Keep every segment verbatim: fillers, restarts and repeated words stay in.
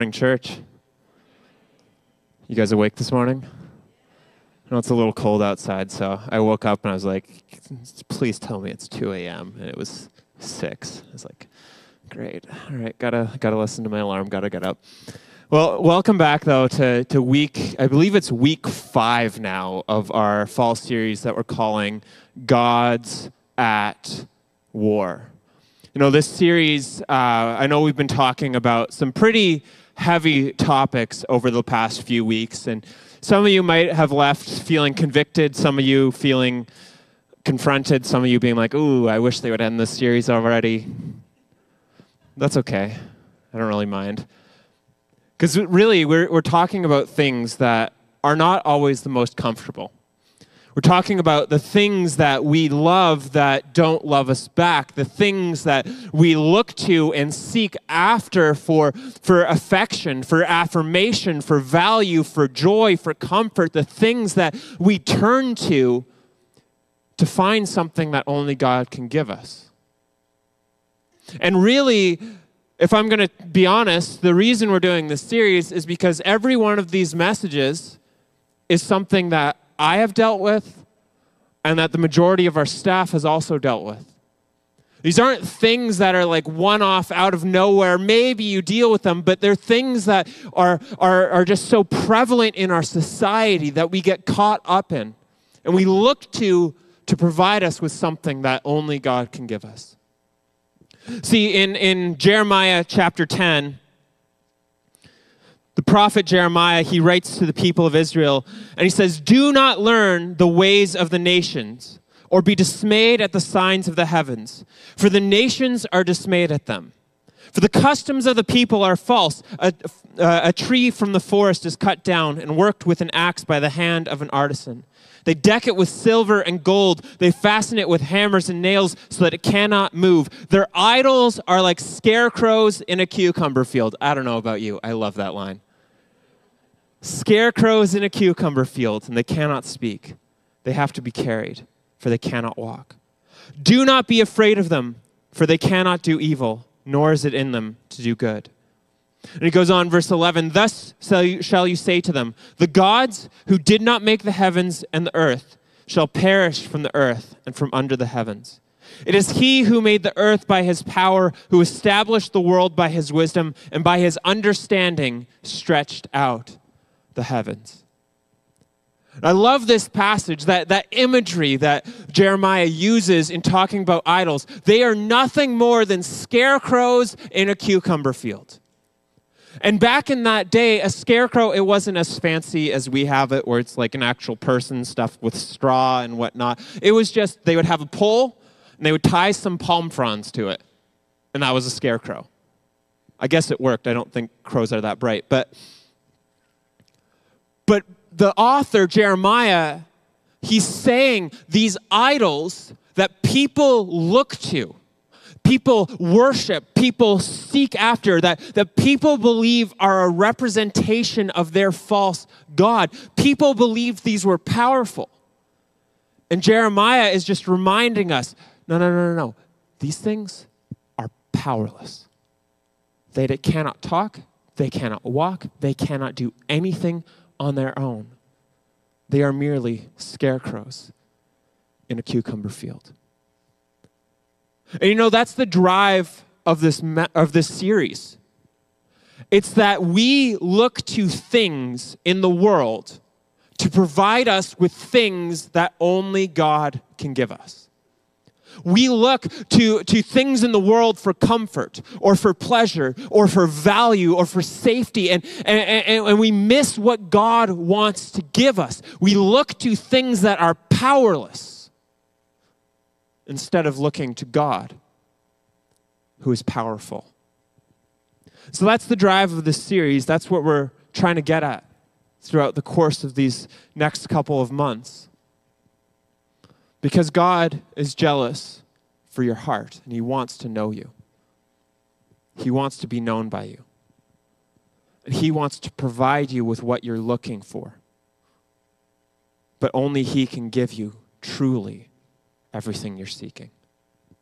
Morning, church. You guys awake this morning? I know it's a little cold outside, so I woke up and I was like, please tell me it's two a.m. And it was six. I was like, great. All right, gotta gotta listen to my alarm, gotta get up. Well, welcome back, though, to, to week, I believe it's week five now of our fall series that we're calling Gods at War. You know, this series, uh, I know we've been talking about some pretty heavy topics over the past few weeks, and some of you might have left feeling convicted, some of you feeling confronted, some of you being like, ooh, I wish they would end this series already. That's okay. I don't really mind. Because really, we're, we're talking about things that are not always the most comfortable. We're talking about the things that we love that don't love us back, the things that we look to and seek after for, for affection, for affirmation, for value, for joy, for comfort, the things that we turn to to find something that only God can give us. And really, if I'm going to be honest, the reason we're doing this series is because every one of these messages is something that I have dealt with and that the majority of our staff has also dealt with. These aren't things that are like one-off out of nowhere. Maybe you deal with them, but they're things that are, are, are just so prevalent in our society that we get caught up in. And we look to to provide us with something that only God can give us. See, in, in Jeremiah chapter ten, the prophet Jeremiah, he writes to the people of Israel, and he says, "Do not learn the ways of the nations, or be dismayed at the signs of the heavens, for the nations are dismayed at them. For the customs of the people are false. A, a, a tree from the forest is cut down and worked with an axe by the hand of an artisan. They deck it with silver and gold. They fasten it with hammers and nails so that it cannot move. Their idols are like scarecrows in a cucumber field." I don't know about you. I love that line. Scarecrows in a cucumber field, and they cannot speak. They have to be carried, for they cannot walk. "Do not be afraid of them, for they cannot do evil, nor is it in them to do good." And he goes on, verse eleven, "Thus shall you say to them, the gods who did not make the heavens and the earth shall perish from the earth and from under the heavens. It is he who made the earth by his power, who established the world by his wisdom, and by his understanding stretched out the heavens." I love this passage, that, that imagery that Jeremiah uses in talking about idols. They are nothing more than scarecrows in a cucumber field. And back in that day, a scarecrow, it wasn't as fancy as we have it, where it's like an actual person stuffed with straw and whatnot. It was just, they would have a pole, and they would tie some palm fronds to it. And that was a scarecrow. I guess it worked. I don't think crows are that bright. But, but the author, Jeremiah, he's saying these idols that people look to, people worship, people seek after, that, that people believe are a representation of their false god. People believed these were powerful. And Jeremiah is just reminding us, no, no, no, no, no. These things are powerless. They cannot talk. They cannot walk. They cannot do anything on their own. They are merely scarecrows in a cucumber field. And you know, that's the drive of this me- of this series. It's that we look to things in the world to provide us with things that only God can give us. We look to, to things in the world for comfort or for pleasure or for value or for safety, and, and, and, and we miss what God wants to give us. We look to things that are powerless instead of looking to God, who is powerful. So that's the drive of this series. That's what we're trying to get at throughout the course of these next couple of months. Because God is jealous for your heart, and he wants to know you. He wants to be known by you. And he wants to provide you with what you're looking for. But only he can give you truly everything you're seeking.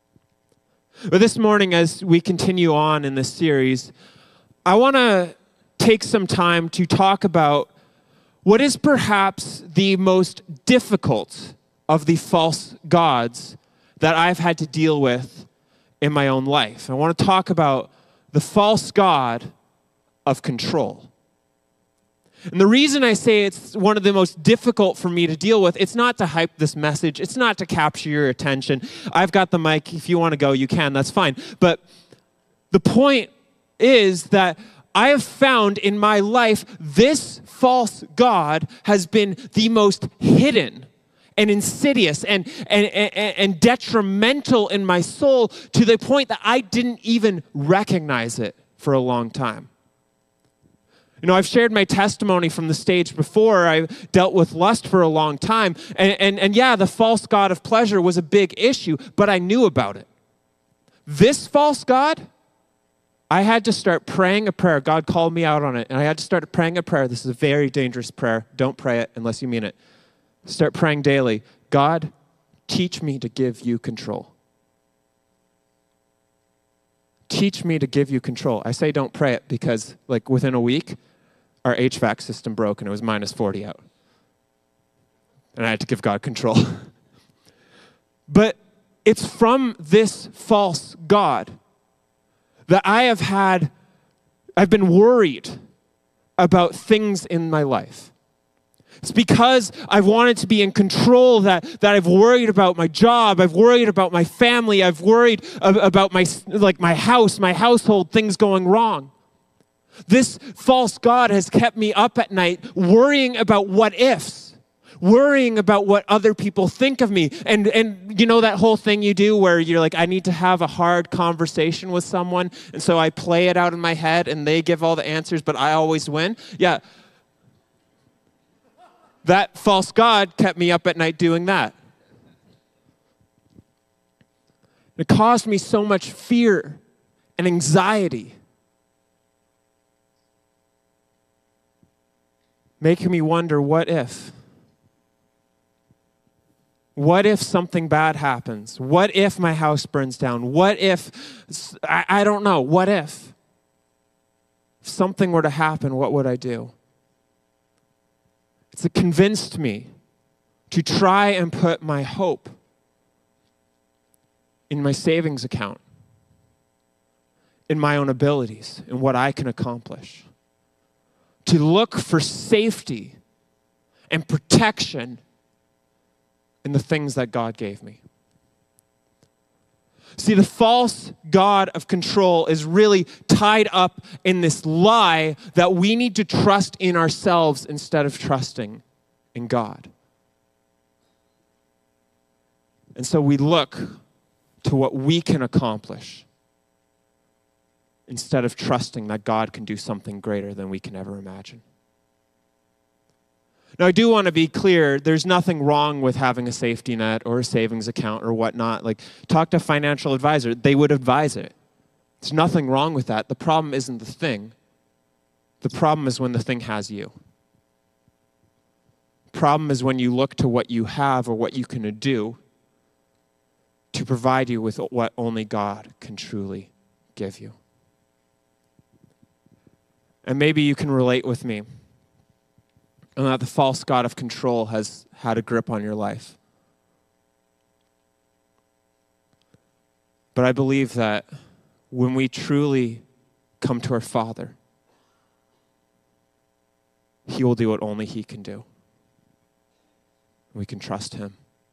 But this morning, as we continue on in this series, I want to take some time to talk about what is perhaps the most difficult of the false gods that I've had to deal with in my own life. I want to talk about the false god of control. And the reason I say it's one of the most difficult for me to deal with, it's not to hype this message. It's not to capture your attention. I've got the mic. If you want to go, you can. That's fine. But the point is that I have found in my life this false god has been the most hidden and insidious and, and, and, and detrimental in my soul to the point that I didn't even recognize it for a long time. You know, I've shared my testimony from the stage before. I've dealt with lust for a long time. And, and, and yeah, the false god of pleasure was a big issue, but I knew about it. This false god, I had to start praying a prayer. God called me out on it, and I had to start praying a prayer. This is a very dangerous prayer. Don't pray it unless you mean it. Start praying daily. God, teach me to give you control. Teach me to give you control. I say don't pray it because, like, within a week, our H V A C system broke, and it was minus forty out. And I had to give God control. But it's from this false god that I have had, I've been worried about things in my life. It's because I've wanted to be in control that, that I've worried about my job, I've worried about my family, I've worried about my, like my house, my household, things going wrong. This false god has kept me up at night worrying about what ifs. Worrying about what other people think of me. And, and you know that whole thing you do where you're like, I need to have a hard conversation with someone, and so I play it out in my head, and they give all the answers, but I always win? Yeah. That false god kept me up at night doing that. It caused me so much fear and anxiety, making me wonder, what if? What if something bad happens? What if my house burns down? What if, I, I don't know, what if? If something were to happen, what would I do? It's convinced me to try and put my hope in my savings account, in my own abilities, in what I can accomplish. To look for safety and protection in the things that God gave me. See, the false god of control is really tied up in this lie that we need to trust in ourselves instead of trusting in God. And so we look to what we can accomplish instead of trusting that God can do something greater than we can ever imagine. Now, I do want to be clear, there's nothing wrong with having a safety net or a savings account or whatnot. Like, talk to a financial advisor. They would advise it. There's nothing wrong with that. The problem isn't the thing. The problem is when the thing has you. The problem is when you look to what you have or what you can do to provide you with what only God can truly give you. And maybe you can relate with me. And that the false god of control has had a grip on your life. But I believe that when we truly come to our Father, He will do what only He can do. We can trust Him.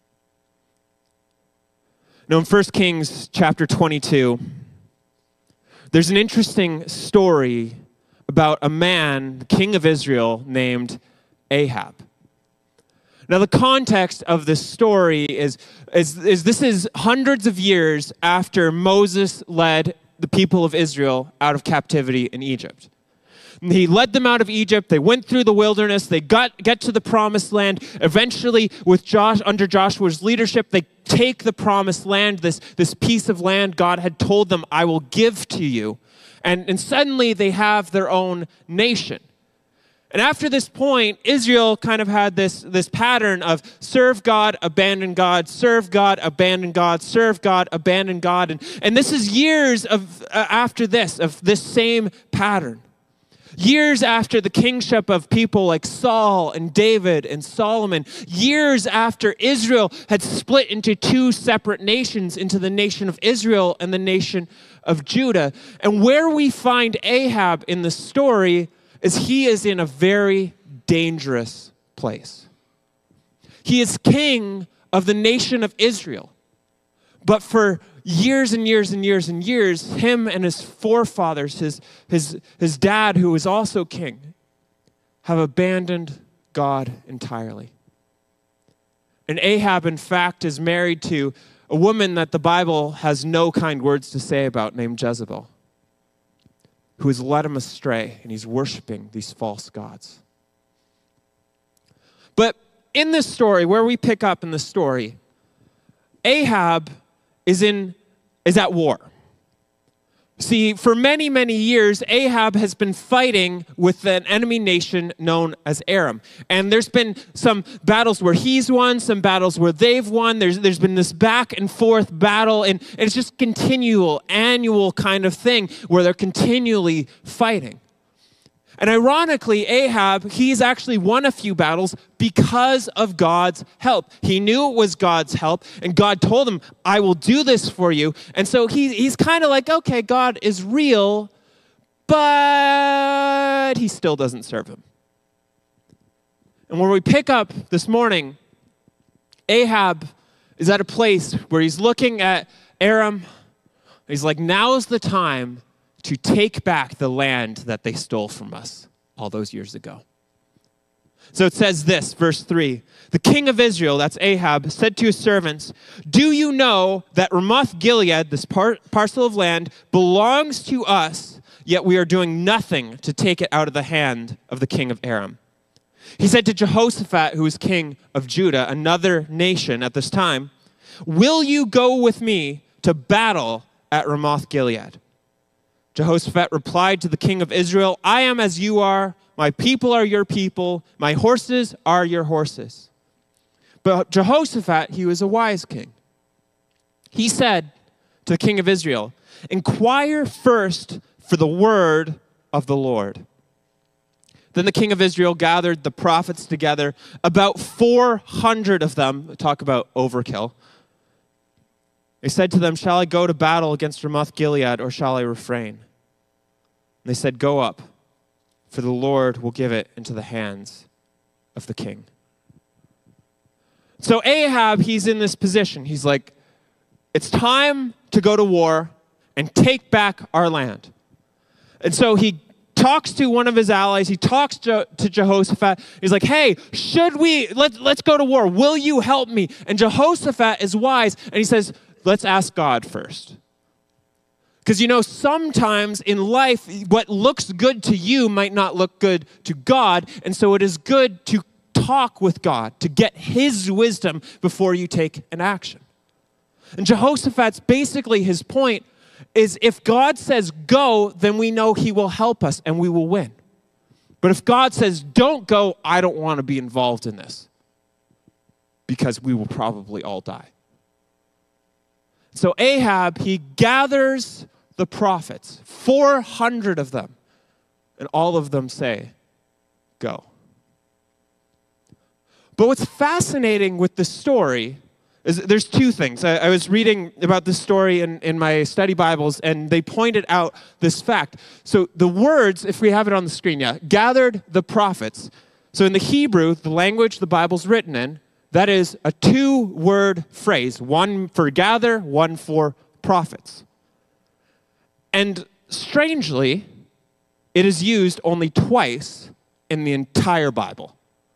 Now in First Kings chapter twenty-two, there's an interesting story about a man, the king of Israel, named Ahab. Now, the context of this story is, is, is this is hundreds of years after Moses led the people of Israel out of captivity in Egypt. And he led them out of Egypt. They went through the wilderness. They got get to the promised land. Eventually, with Josh, under Joshua's leadership, they take the promised land, this, this piece of land God had told them, I will give to you. And, and suddenly, they have their own nation. And after this point, Israel kind of had this, this pattern of serve God, abandon God, serve God, abandon God, serve God, abandon God. And, and this is years of uh, after this, of this same pattern. Years after the kingship of people like Saul and David and Solomon, years after Israel had split into two separate nations, into the nation of Israel and the nation of Judah. And where we find Ahab in the story is he is in a very dangerous place. He is king of the nation of Israel. But for years and years and years and years, him and his forefathers, his, his, his dad, who was also king, have abandoned God entirely. And Ahab, in fact, is married to a woman that the Bible has no kind words to say about, named Jezebel, who has led him astray, and he's worshiping these false gods. But in this story, where we pick up in the story, Ahab is in is at war. See, for many, many years, Ahab has been fighting with an enemy nation known as Aram. And there's been some battles where he's won, some battles where they've won. There's, there's been this back and forth battle, and, and it's just continual, annual kind of thing where they're continually fighting. And ironically, Ahab, he's actually won a few battles because of God's help. He knew it was God's help, and God told him, I will do this for you. And so he, he's kind of like, okay, God is real, but he still doesn't serve him. And where we pick up this morning, Ahab is at a place where he's looking at Aram. He's like, now's the time to take back the land that they stole from us all those years ago. So it says this, verse three, the king of Israel, that's Ahab, said to his servants, do you know that Ramoth Gilead, this par- parcel of land, belongs to us, yet we are doing nothing to take it out of the hand of the king of Aram? He said to Jehoshaphat, who was king of Judah, another nation at this time, will you go with me to battle at Ramoth Gilead? Jehoshaphat replied to the king of Israel, I am as you are, my people are your people, my horses are your horses. But Jehoshaphat, he was a wise king. He said to the king of Israel, inquire first for the word of the Lord. Then the king of Israel gathered the prophets together, about four hundred of them, talk about overkill. They said to them, shall I go to battle against Ramoth Gilead, or shall I refrain? And they said, go up, for the Lord will give it into the hands of the king. So Ahab, he's in this position. He's like, it's time to go to war and take back our land. And so he talks to one of his allies. He talks to, to Jehoshaphat. He's like, hey, should we, let, let's go to war. Will you help me? And Jehoshaphat is wise, and he says, let's ask God first. Because, you know, sometimes in life, what looks good to you might not look good to God. And so it is good to talk with God, to get his wisdom before you take an action. And Jehoshaphat's basically his point is if God says go, then we know he will help us and we will win. But if God says don't go, I don't want to be involved in this because we will probably all die. So Ahab, he gathers the prophets, four hundred of them, and all of them say, go. But what's fascinating with the story is there's two things. I, I was reading about this story in, in my study Bibles, and they pointed out this fact. So the words, if we have it on the screen, yeah, gathered the prophets. So in the Hebrew, the language the Bible's written in, that is a two-word phrase, one for gather, one for prophets. And strangely, it is used only twice in the entire Bible.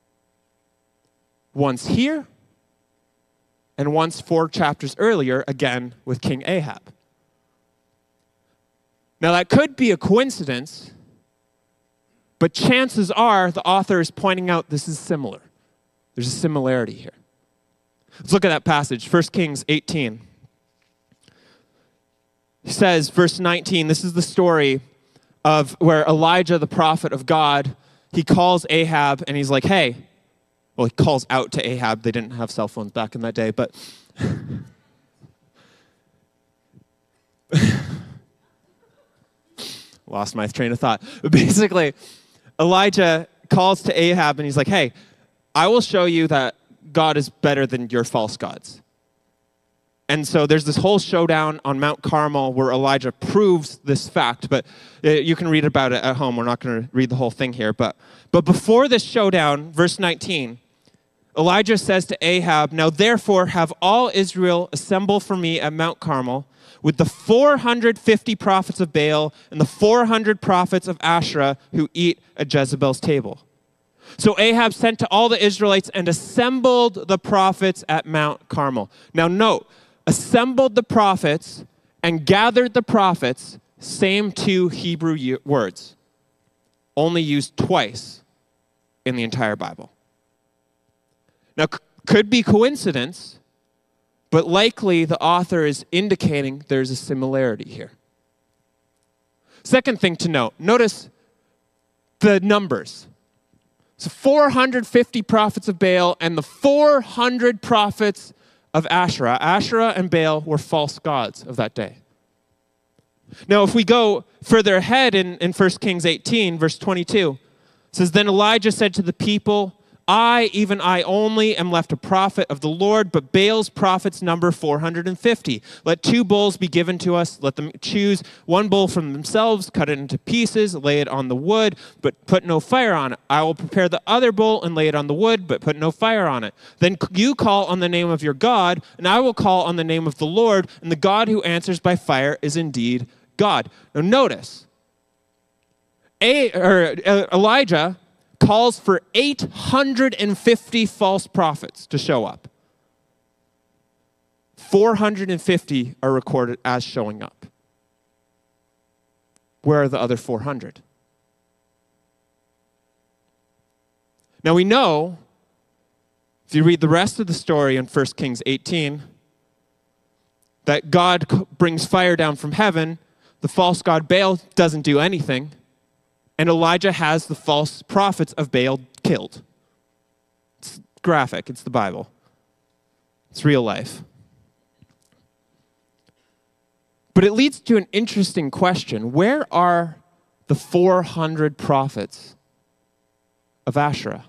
Once here, and once four chapters earlier, again with King Ahab. Now that could be a coincidence, but chances are the author is pointing out this is similar. There's a similarity here. Let's look at that passage, First Kings eighteen. He says, verse nineteen, this is the story of where Elijah, the prophet of God, he calls Ahab and he's like, hey, well, he calls out to Ahab. They didn't have cell phones back in that day, but lost my train of thought. But basically, Elijah calls to Ahab and he's like, hey, I will show you that God is better than your false gods. And so there's this whole showdown on Mount Carmel where Elijah proves this fact, but you can read about it at home. We're not going to read the whole thing here. But, but before this showdown, verse nineteen, Elijah says to Ahab, now therefore have all Israel assemble for me at Mount Carmel with the four hundred fifty prophets of Baal and the four hundred prophets of Asherah who eat at Jezebel's table. So Ahab sent to all the Israelites and assembled the prophets at Mount Carmel. Now note, assembled the prophets and gathered the prophets, same two Hebrew words, only used twice in the entire Bible. Now, c- could be coincidence, but likely the author is indicating there's a similarity here. Second thing to note, notice the numbers. So four hundred fifty prophets of Baal and the four hundred prophets of Asherah. Asherah and Baal were false gods of that day. Now, if we go further ahead in, in First Kings eighteen, verse twenty-two, it says, then Elijah said to the people, I, even I only, am left a prophet of the Lord, but Baal's prophets number four hundred fifty. Let two bulls be given to us. Let them choose one bull from themselves, cut it into pieces, lay it on the wood, but put no fire on it. I will prepare the other bull and lay it on the wood, but put no fire on it. Then you call on the name of your God, and I will call on the name of the Lord, and the God who answers by fire is indeed God. Now notice, A, or, uh, Elijah calls for eight hundred fifty false prophets to show up. four hundred fifty are recorded as showing up. Where are the other four hundred? Now we know, if you read the rest of the story in First Kings eighteen, that God brings fire down from heaven. The false god Baal doesn't do anything. And Elijah has the false prophets of Baal killed. It's graphic. It's the Bible. It's real life. But it leads to an interesting question. Where are the four hundred prophets of Asherah?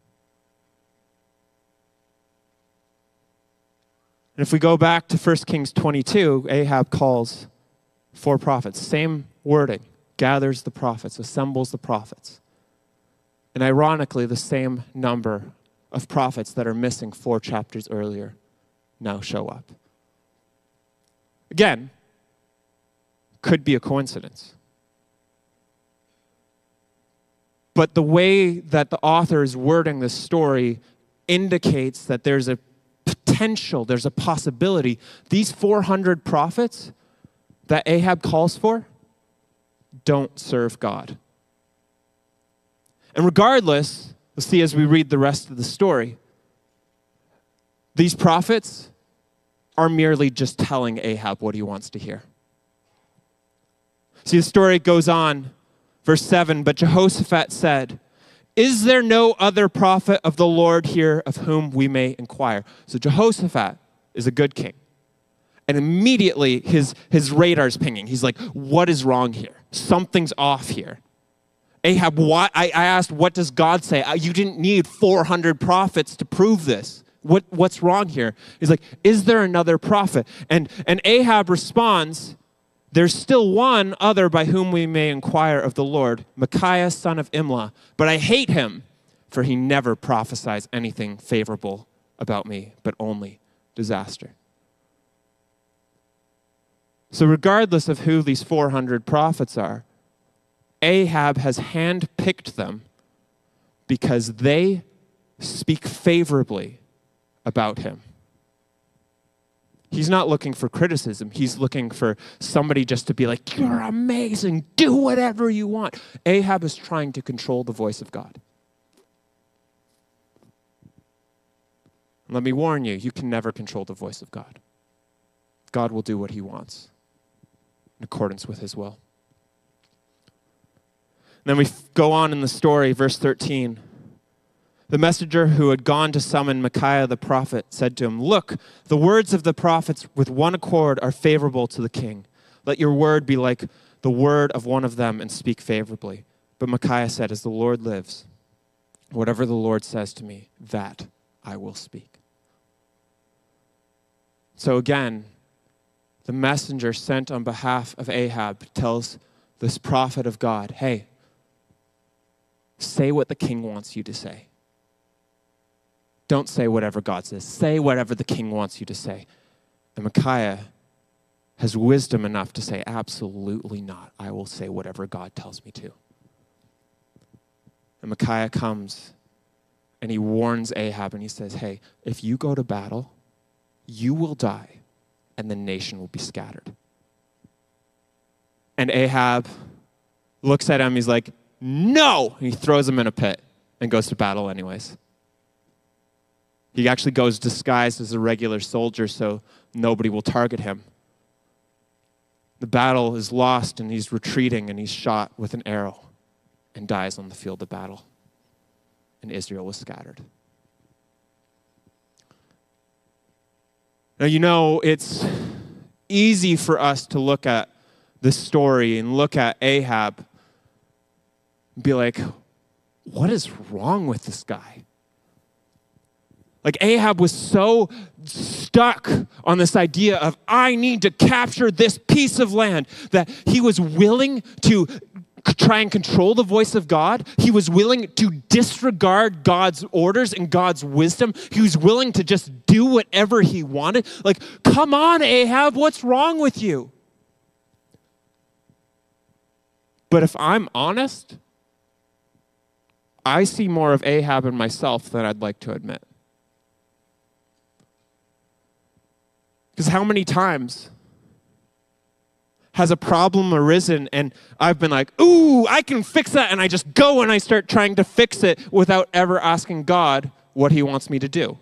And if we go back to First Kings twenty-two, Ahab calls four prophets. Same wording. Gathers the prophets, assembles the prophets. And ironically, the same number of prophets that are missing four chapters earlier now show up. Again, could be a coincidence. But the way that the author is wording this story indicates that there's a potential, there's a possibility. These four hundred prophets that Ahab calls for don't serve God. And regardless, we'll see as we read the rest of the story, these prophets are merely just telling Ahab what he wants to hear. See, the story goes on, verse seven, but Jehoshaphat said, is there no other prophet of the Lord here of whom we may inquire? So Jehoshaphat is a good king. And immediately his, his radar's pinging. He's like, what is wrong here? Something's off here. Ahab, why? I, I asked, what does God say? You didn't need four hundred prophets to prove this. What, what's wrong here? He's like, is there another prophet? And, and Ahab responds, there's still one other by whom we may inquire of the Lord, Micaiah, son of Imlah. But I hate him, for he never prophesies anything favorable about me, but only disaster. So regardless of who these four hundred prophets are, Ahab has handpicked them because they speak favorably about him. He's not looking for criticism. He's looking for somebody just to be like, you're amazing, do whatever you want. Ahab is trying to control the voice of God. Let me warn you, you can never control the voice of God. God will do what he wants in accordance with his will. And then we go on in the story, verse thirteen. The messenger who had gone to summon Micaiah the prophet said to him, look, the words of the prophets with one accord are favorable to the king. Let your word be like the word of one of them and speak favorably. But Micaiah said, as the Lord lives, whatever the Lord says to me, that I will speak. So again, the messenger sent on behalf of Ahab tells this prophet of God, hey, say what the king wants you to say. Don't say whatever God says. Say whatever the king wants you to say. And Micaiah has wisdom enough to say, absolutely not. I will say whatever God tells me to. And Micaiah comes and he warns Ahab and he says, hey, if you go to battle, you will die and the nation will be scattered. And Ahab looks at him, he's like, no! And he throws him in a pit and goes to battle anyways. He actually goes disguised as a regular soldier so nobody will target him. The battle is lost and he's retreating and he's shot with an arrow and dies on the field of battle. And Israel was scattered. Now, you know, it's easy for us to look at this story and look at Ahab and be like, what is wrong with this guy? Like Ahab was so stuck on this idea of, I need to capture this piece of land, that he was willing to try and control the voice of God. He was willing to disregard God's orders and God's wisdom. He was willing to just do whatever he wanted. Like, come on, Ahab, what's wrong with you? But if I'm honest, I see more of Ahab in myself than I'd like to admit. Because how many times has a problem arisen and I've been like, ooh, I can fix that, and I just go and I start trying to fix it without ever asking God what he wants me to do?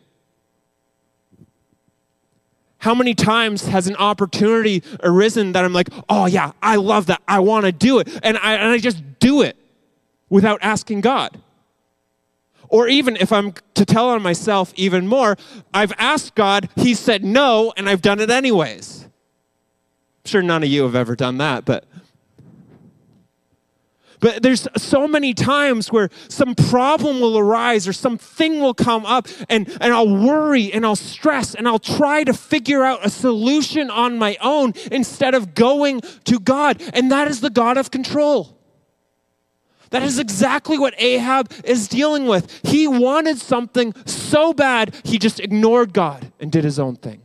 How many times has an opportunity arisen that I'm like, oh yeah, I love that, I want to do it, and I, and I just do it without asking God? Or even if I'm to tell on myself even more, I've asked God, he said no, and I've done it anyways. I'm sure none of you have ever done that, but but there's so many times where some problem will arise or something will come up, and, and I'll worry and I'll stress and I'll try to figure out a solution on my own instead of going to God. And that is the God of control. That is exactly what Ahab is dealing with. He wanted something so bad, he just ignored God and did his own thing.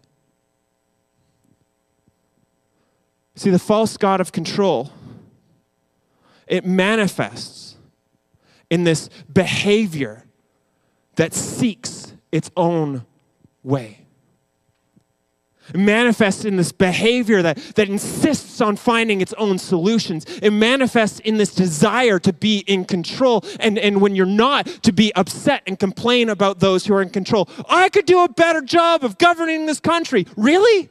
See, the false God of control, it manifests in this behavior that seeks its own way. It manifests in this behavior that, that insists on finding its own solutions. It manifests in this desire to be in control. And, and when you're not, to be upset and complain about those who are in control. I could do a better job of governing this country. Really?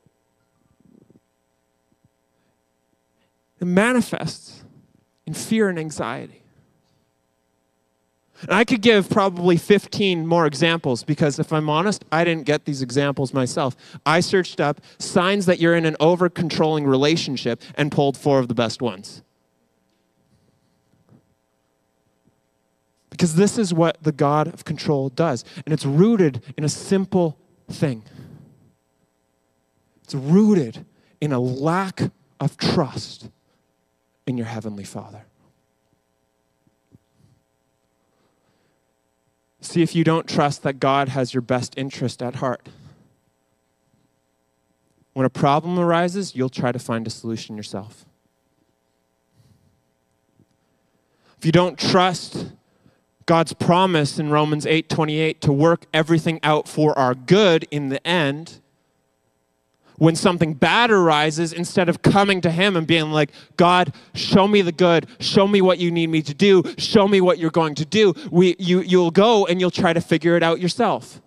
It manifests in fear and anxiety. And I could give probably fifteen more examples, because if I'm honest, I didn't get these examples myself. I searched up signs that you're in an over-controlling relationship and pulled four of the best ones. Because this is what the God of control does. And it's rooted in a simple thing. It's rooted in a lack of trust in your Heavenly Father. See, if you don't trust that God has your best interest at heart, when a problem arises, you'll try to find a solution yourself. If you don't trust God's promise in Romans eight twenty-eight to work everything out for our good in the end, when something bad arises, instead of coming to him and being like, God, show me the good, show me what you need me to do, show me what you're going to do, we, you, you'll go and you'll try to figure it out yourself.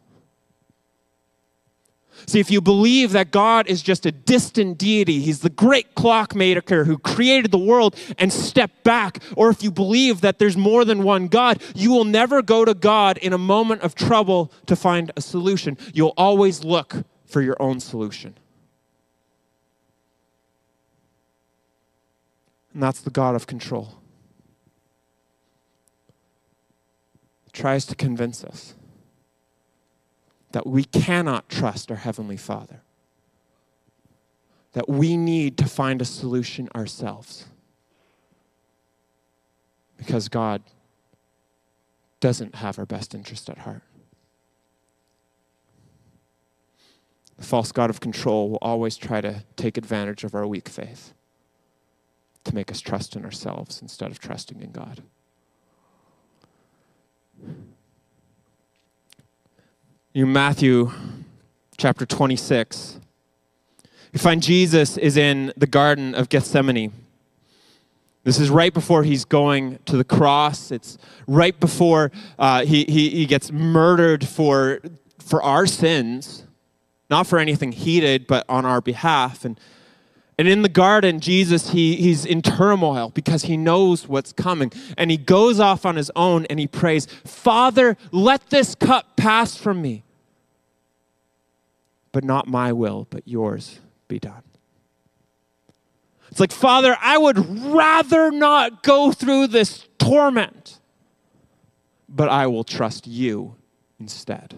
See, if you believe that God is just a distant deity, he's the great clock maker who created the world and stepped back, or if you believe that there's more than one God, you will never go to God in a moment of trouble to find a solution. You'll always look for your own solution. And that's the God of control. He tries to convince us that we cannot trust our Heavenly Father. That we need to find a solution ourselves. Because God doesn't have our best interest at heart. The false god of control will always try to take advantage of our weak faith to make us trust in ourselves instead of trusting in God. In Matthew chapter twenty-six, you find Jesus is in the Garden of Gethsemane. This is right before he's going to the cross. It's right before uh, he, he, he gets murdered for, for our sins. Not for anything he did, but on our behalf. And, and in the garden, Jesus, he, he's in turmoil because he knows what's coming. And he goes off on his own and he prays, Father, let this cup pass from me. But not my will, but yours be done. It's like, Father, I would rather not go through this torment, but I will trust you instead.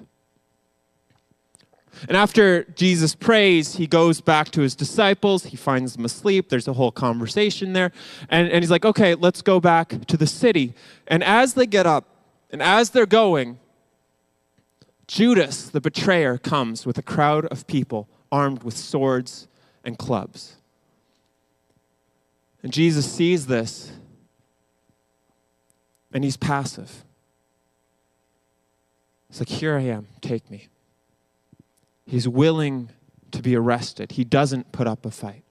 And after Jesus prays, he goes back to his disciples. He finds them asleep. There's a whole conversation there. And, and he's like, okay, let's go back to the city. And as they get up, and as they're going, Judas, the betrayer, comes with a crowd of people armed with swords and clubs. And Jesus sees this, and he's passive. It's like, here I am, take me. He's willing to be arrested. He doesn't put up a fight.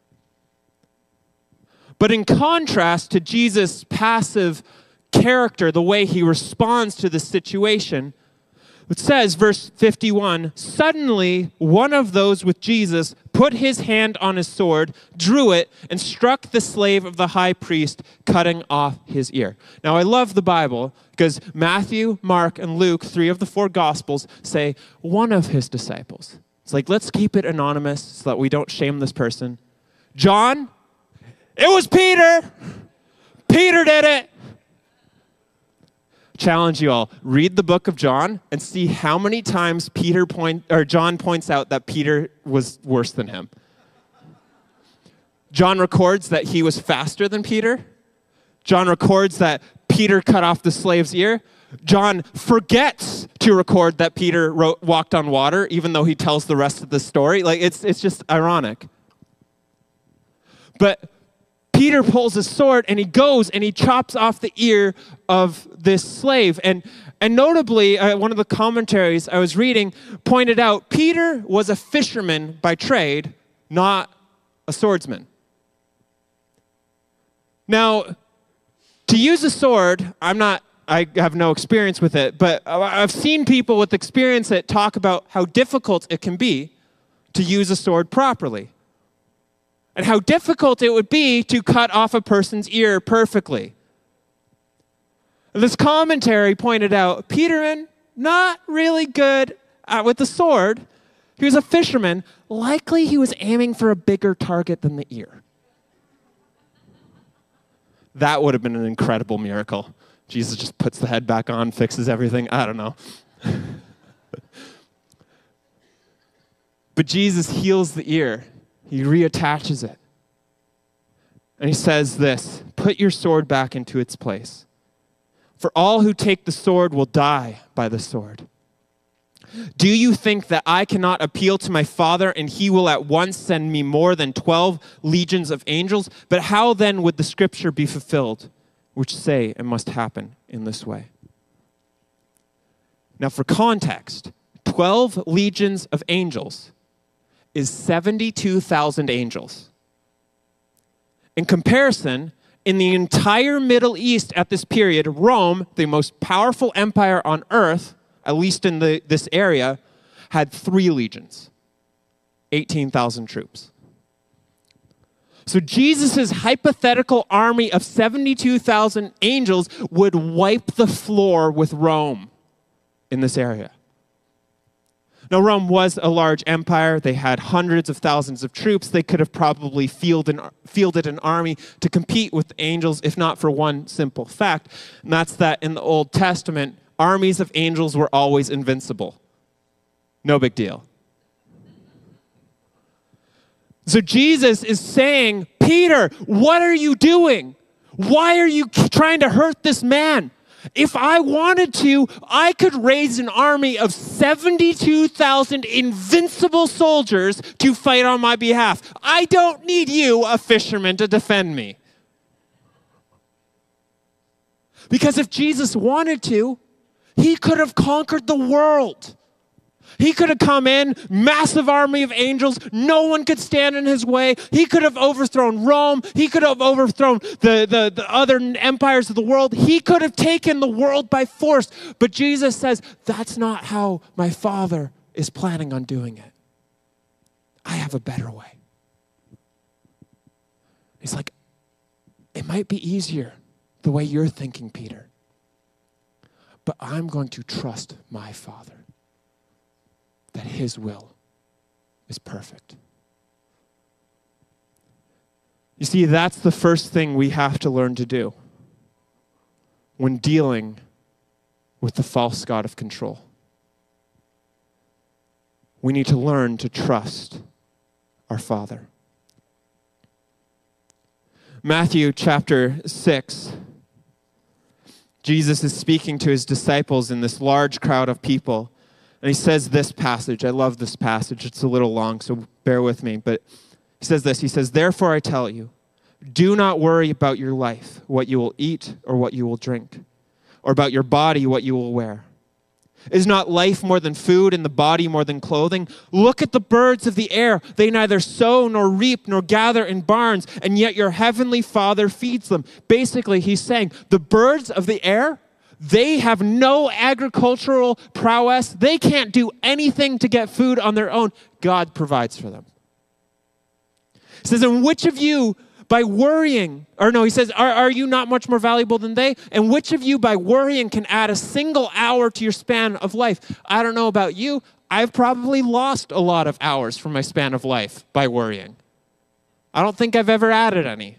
But in contrast to Jesus' passive character, the way he responds to the situation, it says, verse fifty-one, suddenly one of those with Jesus put his hand on his sword, drew it, and struck the slave of the high priest, cutting off his ear. Now, I love the Bible because Matthew, Mark, and Luke, three of the four Gospels, say one of his disciples. It's like, let's keep it anonymous so that we don't shame this person. John, it was Peter. Peter did it. Challenge you all, read the book of John and see how many times Peter point or John points out that Peter was worse than him. John records that he was faster than Peter. John records that Peter cut off the slave's ear. John forgets to record that Peter wrote, walked on water, even though he tells the rest of the story. Like, it's it's just ironic. But Peter pulls his sword and he goes and he chops off the ear of this slave. And, and notably, uh, one of the commentaries I was reading pointed out Peter was a fisherman by trade, not a swordsman. Now, to use a sword, I'm not, I have no experience with it, but I've seen people with experience that talk about how difficult it can be to use a sword properly. And how difficult it would be to cut off a person's ear perfectly. This commentary pointed out, Peterman, not really good uh, with the sword. He was a fisherman. Likely he was aiming for a bigger target than the ear. That would have been an incredible miracle. Jesus just puts the head back on, fixes everything. I don't know. But Jesus heals the ear. He reattaches it. And he says this, put your sword back into its place. For all who take the sword will die by the sword. Do you think that I cannot appeal to my Father and he will at once send me more than twelve legions of angels? But how then would the scripture be fulfilled, which say it must happen in this way? Now for context, twelve legions of angels is seventy-two thousand angels. In comparison, in the entire Middle East at this period, Rome, the most powerful empire on earth, at least in the, this area, had three legions, eighteen thousand troops. So Jesus' hypothetical army of seventy-two thousand angels would wipe the floor with Rome in this area. Now, Rome was a large empire. They had hundreds of thousands of troops. They could have probably fielded an, fielded an army to compete with the angels, if not for one simple fact, and that's that in the Old Testament, armies of angels were always invincible. No big deal. So Jesus is saying, Peter, what are you doing? Why are you trying to hurt this man? If I wanted to, I could raise an army of seventy-two thousand invincible soldiers to fight on my behalf. I don't need you, a fisherman, to defend me. Because if Jesus wanted to, he could have conquered the world. He could have come in, massive army of angels. No one could stand in his way. He could have overthrown Rome. He could have overthrown the, the, the other empires of the world. He could have taken the world by force. But Jesus says, that's not how my Father is planning on doing it. I have a better way. He's like, it might be easier the way you're thinking, Peter. But I'm going to trust my Father. That his will is perfect. You see, that's the first thing we have to learn to do when dealing with the false god of control. We need to learn to trust our Father. Matthew chapter six, Jesus is speaking to his disciples in this large crowd of people. And he says this passage. I love this passage. It's a little long, so bear with me. But he says this. He says, therefore I tell you, do not worry about your life, what you will eat or what you will drink, or about your body, what you will wear. Is not life more than food and the body more than clothing? Look at the birds of the air. They neither sow nor reap nor gather in barns, and yet your heavenly Father feeds them. Basically, he's saying the birds of the air, they have no agricultural prowess. They can't do anything to get food on their own. God provides for them. He says, and which of you by worrying, or no, he says, are, are you not much more valuable than they? And which of you by worrying can add a single hour to your span of life? I don't know about you. I've probably lost a lot of hours from my span of life by worrying. I don't think I've ever added any.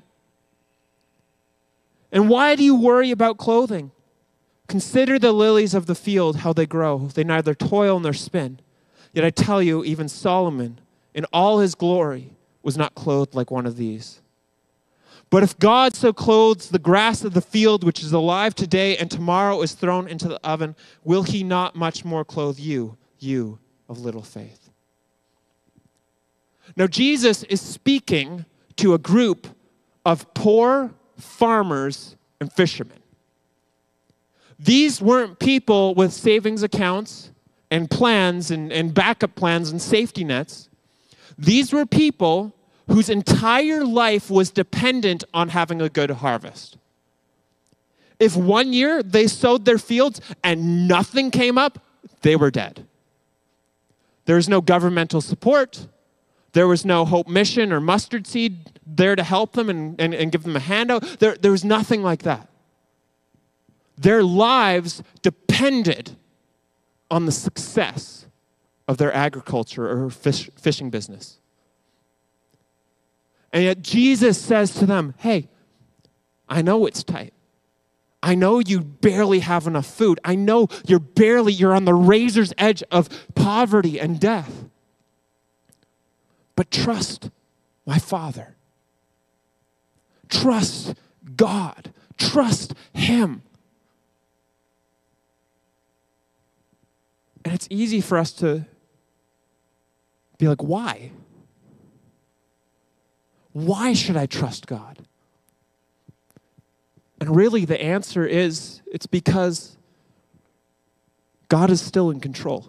And why do you worry about clothing? Consider the lilies of the field, how they grow. They neither toil nor spin. Yet I tell you, even Solomon, in all his glory, was not clothed like one of these. But if God so clothes the grass of the field, which is alive today and tomorrow is thrown into the oven, will he not much more clothe you, you of little faith? Now, Jesus is speaking to a group of poor farmers and fishermen. These weren't people with savings accounts and plans and, and backup plans and safety nets. These were people whose entire life was dependent on having a good harvest. If one year they sowed their fields and nothing came up, they were dead. There was no governmental support. There was no Hope Mission or Mustard Seed there to help them and, and, and give them a handout. There, there was nothing like that. Their lives depended on the success of their agriculture or fish, fishing business. And yet Jesus says to them, hey, I know it's tight. I know you barely have enough food. I know you're barely, you're on the razor's edge of poverty and death. But trust my Father. Trust God. Trust him. And it's easy for us to be like, why? Why should I trust God? And really the answer is, it's because God is still in control.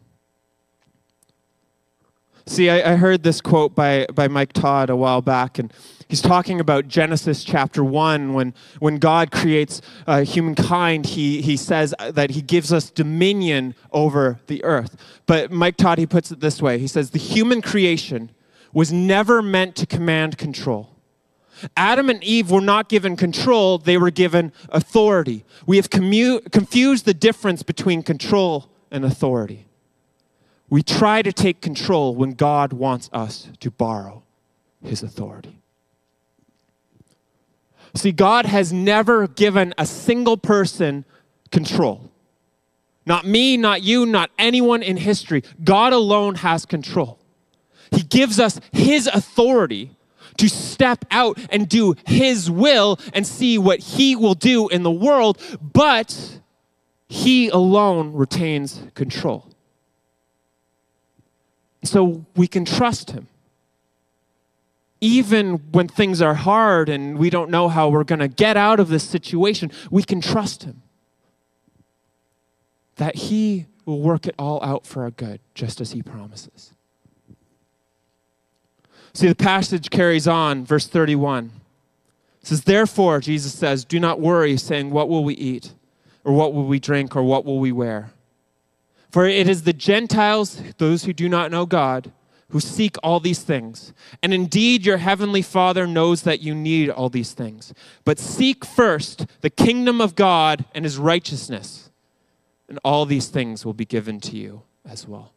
See, I, I heard this quote by, by Mike Todd a while back, and he's talking about Genesis chapter one. When, when God creates uh, humankind, he, he says that he gives us dominion over the earth. But Mike Todd, he puts it this way. He says, the human creation was never meant to command control. Adam and Eve were not given control, they were given authority. We have commu- confused the difference between control and authority. We try to take control when God wants us to borrow his authority. See, God has never given a single person control. Not me, not you, not anyone in history. God alone has control. He gives us his authority to step out and do his will and see what he will do in the world, but he alone retains control. So we can trust him. Even when things are hard and we don't know how we're going to get out of this situation, we can trust him. That he will work it all out for our good, just as he promises. See, the passage carries on, verse thirty-one. It says, therefore, Jesus says, do not worry, saying, what will we eat? Or what will we drink? Or what will we wear? For it is the Gentiles, those who do not know God, who seek all these things. And indeed, your heavenly Father knows that you need all these things. But seek first the kingdom of God and his righteousness, and all these things will be given to you as well.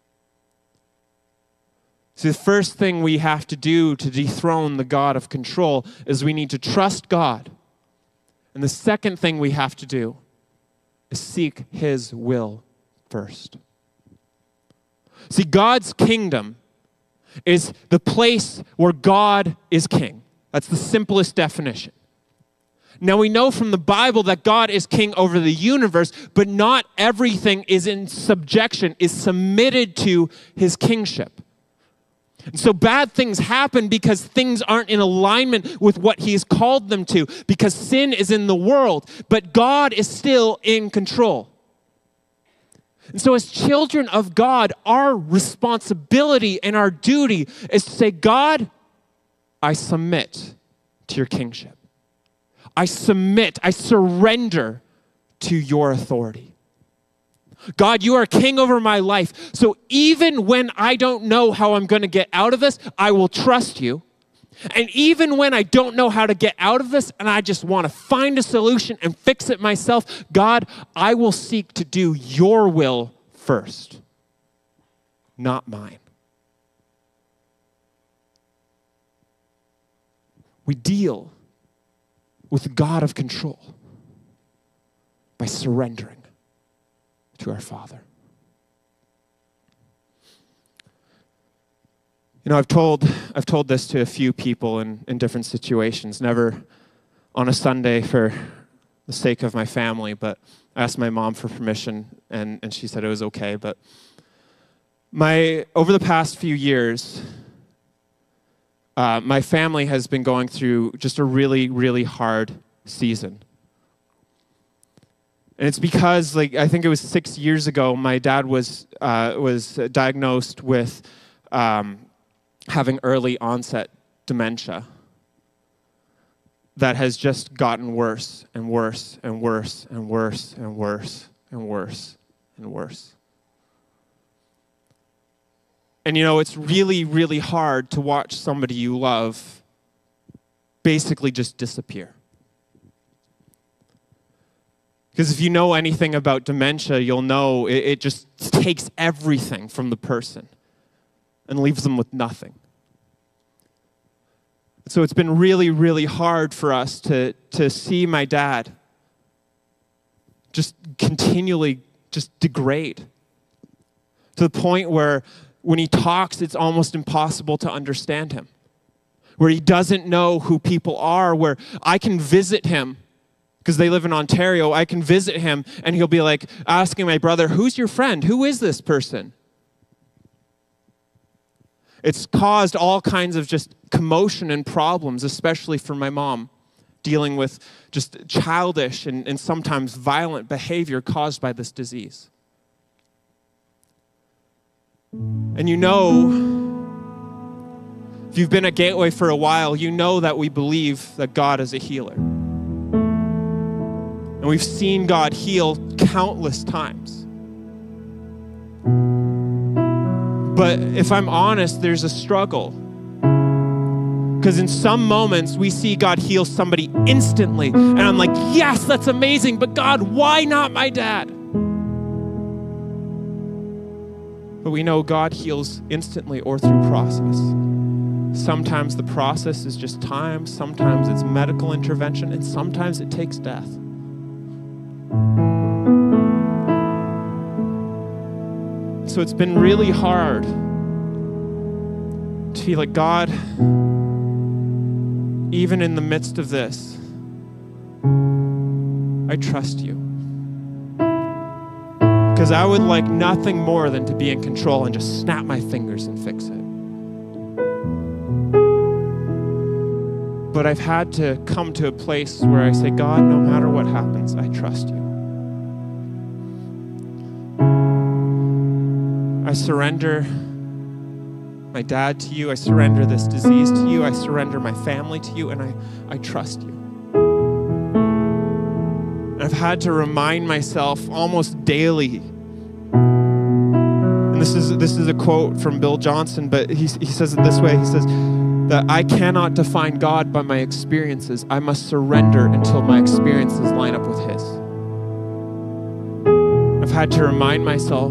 So the first thing we have to do to dethrone the God of control is we need to trust God. And the second thing we have to do is seek his will first. See, God's kingdom is the place where God is king. That's the simplest definition. Now, we know from the Bible that God is king over the universe, but not everything is in subjection, is submitted to his kingship. And so bad things happen because things aren't in alignment with what he's called them to, because sin is in the world, but God is still in control. And so as children of God, our responsibility and our duty is to say, God, I submit to your kingship. I submit, I surrender to your authority. God, you are king over my life. So even when I don't know how I'm going to get out of this, I will trust you. And even when I don't know how to get out of this and I just want to find a solution and fix it myself, God, I will seek to do your will first, not mine. We deal with the God of control by surrendering to our Father. You know, I've told I've told this to a few people in, in different situations, never on a Sunday for the sake of my family, but I asked my mom for permission, and, and she said it was okay. But my over the past few years, uh, my family has been going through just a really, really hard season. And it's because, like, I think it was six years ago, my dad was uh, was diagnosed with um, having early onset dementia that has just gotten worse and worse and worse and worse and worse and worse and worse. And you know, it's really, really hard to watch somebody you love basically just disappear. Because if you know anything about dementia, you'll know it, it just takes everything from the person and leaves them with nothing. So it's been really, really hard for us to, to see my dad just continually just degrade to the point where when he talks, it's almost impossible to understand him, where he doesn't know who people are, where I can visit him because they live in Ontario. I can visit him and he'll be like asking my brother, who's your friend? Who is this person? It's caused all kinds of just commotion and problems, especially for my mom, dealing with just childish and, and sometimes violent behavior caused by this disease. And you know, if you've been at Gateway for a while, you know that we believe that God is a healer. And we've seen God heal countless times. But if I'm honest, there's a struggle. Because in some moments, we see God heal somebody instantly. And I'm like, yes, that's amazing. But God, why not my dad? But we know God heals instantly or through process. Sometimes the process is just time, sometimes it's medical intervention, and sometimes it takes death. So it's been really hard to feel like, God, even in the midst of this, I trust you. Because I would like nothing more than to be in control and just snap my fingers and fix it. But I've had to come to a place where I say, God, no matter what happens, I trust you. I surrender my dad to you. I surrender this disease to you. I surrender my family to you, and I, I trust you. And I've had to remind myself almost daily. And this is this is a quote from Bill Johnson, but he, he says it this way. He says that I cannot define God by my experiences. I must surrender until my experiences line up with his. I've had to remind myself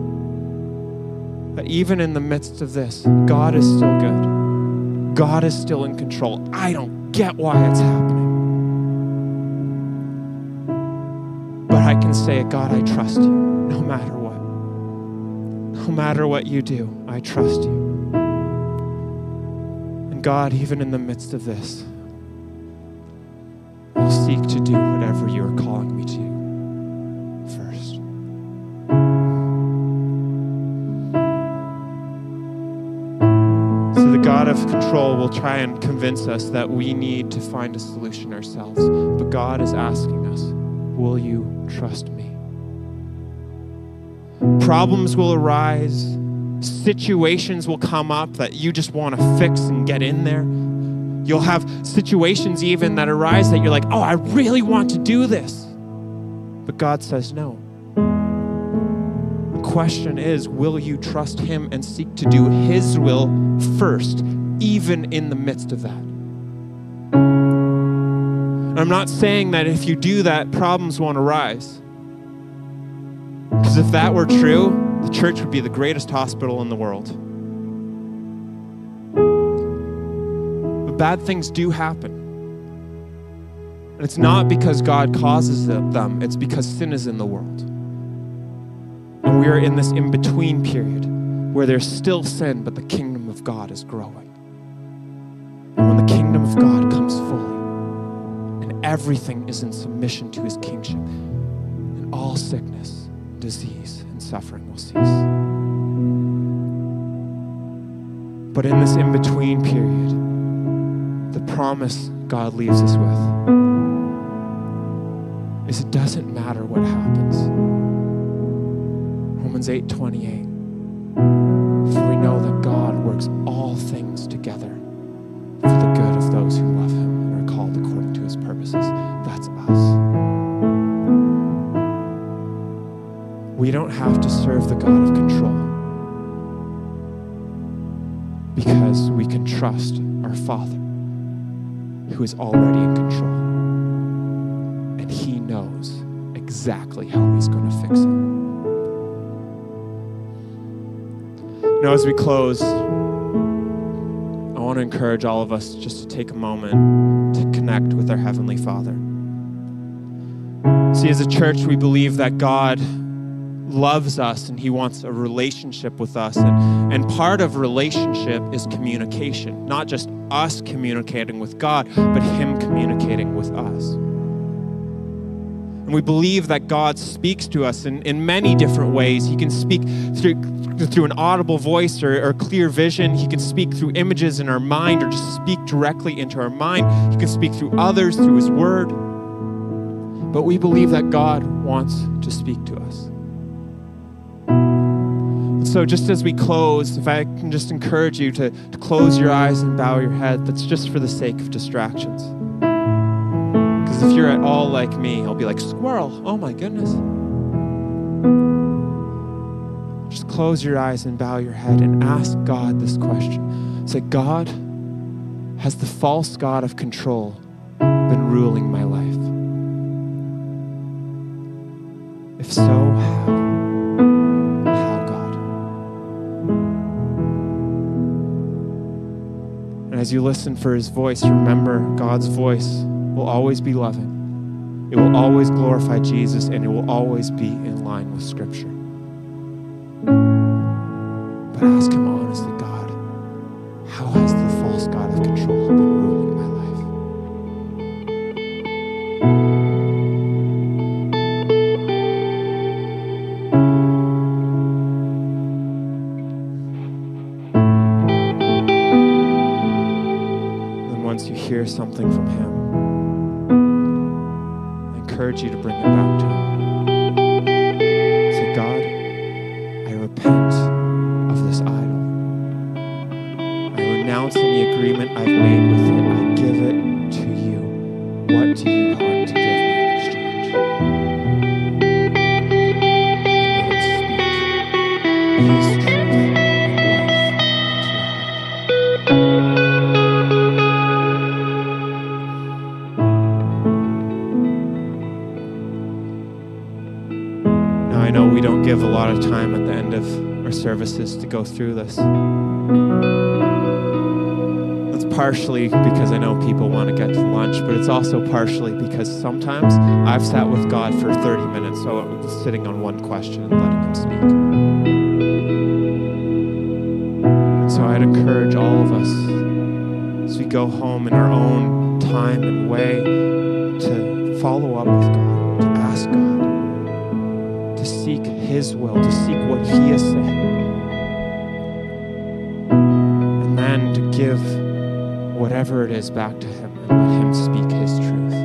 that even in the midst of this, God is still good. God is still in control. I don't get why it's happening. But I can say, God, I trust you no matter what. No matter what you do, I trust you. And God, even in the midst of this, I'll seek to do whatever you are calling me to first. So the God of control will try and convince us that we need to find a solution ourselves. But God is asking us, will you trust me? Problems will arise. Situations will come up that you just want to fix and get in there. You'll have situations even that arise that you're like, oh, I really want to do this. But God says no. The question is, will you trust him and seek to do his will first, even in the midst of that? I'm not saying that if you do that, problems won't arise. Because if that were true, the church would be the greatest hospital in the world. But bad things do happen. And it's not because God causes them, it's because sin is in the world. And we are in this in-between period where there's still sin, but the kingdom of God is growing. And when the kingdom of God comes fully, and everything is in submission to his kingship, and all sickness, disease, and suffering will cease. But in this in-between period, the promise God leaves us with is it doesn't matter what happens. Romans eight twenty-eight. For we know that God works all things together for the good of those who love him and are called according to his purposes. That's us. We don't have to serve the God of control because we can trust our Father who is already in control. And he knows exactly how he's going to fix it. Now, as we close, I want to encourage all of us just to take a moment to connect with our Heavenly Father. See, as a church, we believe that God loves us and he wants a relationship with us. And, and part of relationship is communication, not just us communicating with God, but him communicating with us. And we believe that God speaks to us in, in many different ways. He can speak through, through an audible voice or, or clear vision. He can speak through images in our mind or just speak directly into our mind. He can speak through others, through his word. But we believe that God wants to speak to us. So just as we close, if I can just encourage you to, to close your eyes and bow your head, that's just for the sake of distractions. Because if you're at all like me, I'll be like, squirrel, oh my goodness. Just close your eyes and bow your head and ask God this question. Say, God, has the false God of control been ruling my life? If so, how? As you listen for his voice, remember God's voice will always be loving. It will always glorify Jesus, and it will always be in line with Scripture. But ask him honestly, God, how has the false god of control been ruling my life? Then once you hear something from him, I encourage you to bring it back to him. Say, God, I repent of this idol. I renounce any agreement I've made with it. I give it to you. What do you want to give me in exchange? And let it speak his truth and life into your heart. Now, I know we don't give a lot of time at the end of our services to go through this. That's partially because I know people want to get to lunch, but it's also partially because sometimes I've sat with God for thirty minutes, so I'm sitting on one question and letting him speak. And so I'd encourage all of us, as we go home in our own time and way, to follow up with God, to ask God, to seek his will, to seek what he is saying, and then to give whatever it is back to him and let him speak his truth.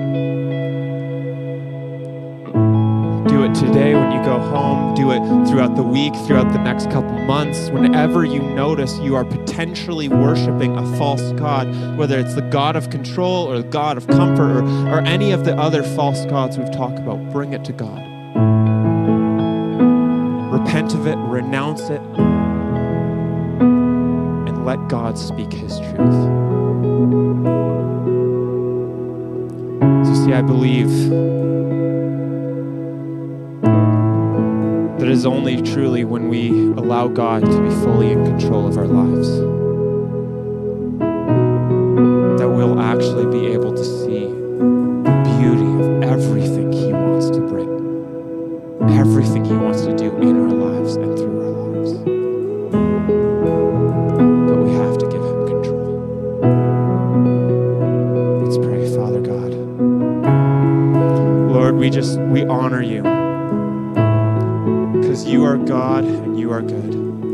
Do it today when you go home. Do it throughout the week, throughout the next couple months. Whenever you notice you are potentially worshiping a false god, whether it's the god of control or the god of comfort or, or any of the other false gods we've talked about, bring it to God. Repent of it, renounce it, and let God speak his truth. So see, I believe that it is only truly when we allow God to be fully in control of our lives that we'll actually be able to see the beauty of everything he wants to bring, everything he wants to do in our lives and through our lives. But we have to give him control. Let's pray. Father God, Lord, we just, we honor you because you are God and you are good.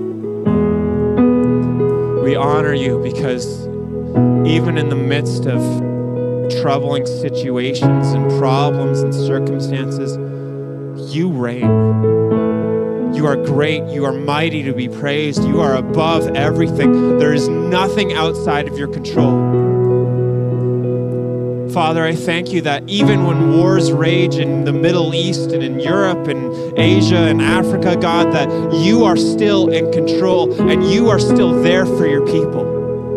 We honor you because even in the midst of troubling situations and problems and circumstances, you reign. You are great. You are mighty to be praised. You are above everything. There is nothing outside of your control. Father, I thank you that even when wars rage in the Middle East and in Europe and Asia and Africa, God, that you are still in control and you are still there for your people.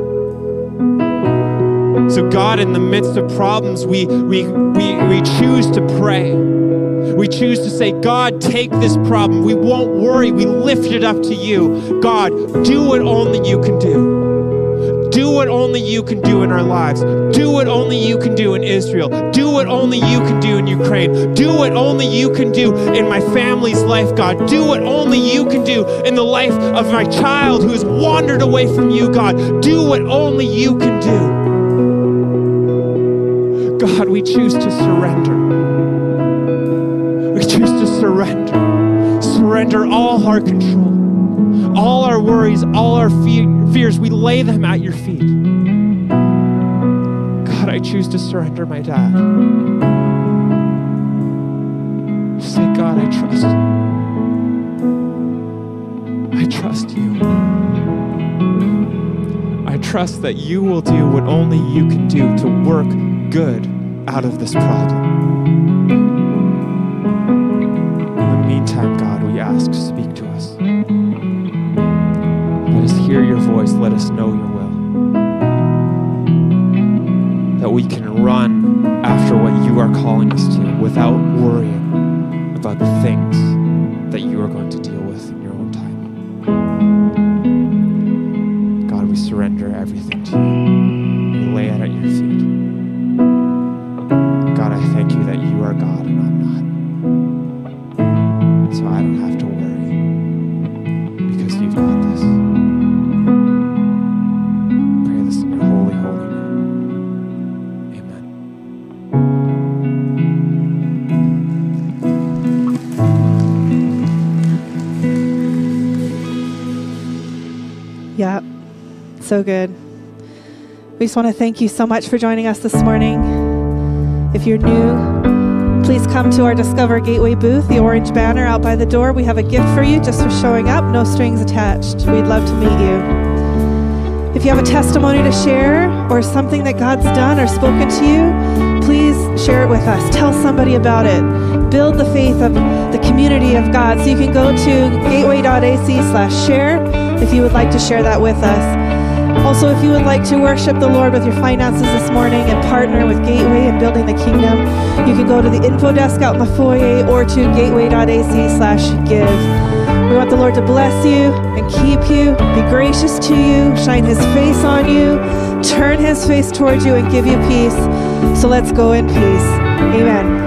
So God, in the midst of problems, we, we, we, we choose to pray. We choose to say, God, take this problem. We won't worry. We lift it up to you. God, do what only you can do. Do what only you can do in our lives. Do what only you can do in Israel. Do what only you can do in Ukraine. Do what only you can do in my family's life, God. Do what only you can do in the life of my child who has wandered away from you, God. Do what only you can do. God, we choose to surrender. We choose to surrender. Surrender all our control, all our worries, all our fe- fears. We lay them at your feet. God, I choose to surrender my dad. Say, God, I trust you. I trust you. I trust that you will do what only you can do to work good out of this problem. In the meantime, God, we ask, speak to us. Let us hear your voice. Let us know your will. That we can run after what you are calling us to without worrying about the things that you are going to deal with in your own time. God, we surrender everything to you. We lay it at your feet. God, I thank you that you are God and I'm not. So I don't have to worry because you've got this. Pray this in your holy, holy name. Amen. Yeah, so good. We just want to thank you so much for joining us this morning. If you're new, please come to our Discover Gateway booth, the orange banner out by the door. We have a gift for you just for showing up, no strings attached. We'd love to meet you. If you have a testimony to share or something that God's done or spoken to you, please share it with us. Tell somebody about it. Build the faith of the community of God. So you can go to gateway.ac slash share if you would like to share that with us. Also, if you would like to worship the Lord with your finances this morning and partner with Gateway in building the kingdom, you can go to the info desk out in the foyer or to gateway.ac slash give. We want the Lord to bless you and keep you, be gracious to you, shine his face on you, turn his face towards you and give you peace. So let's go in peace. Amen.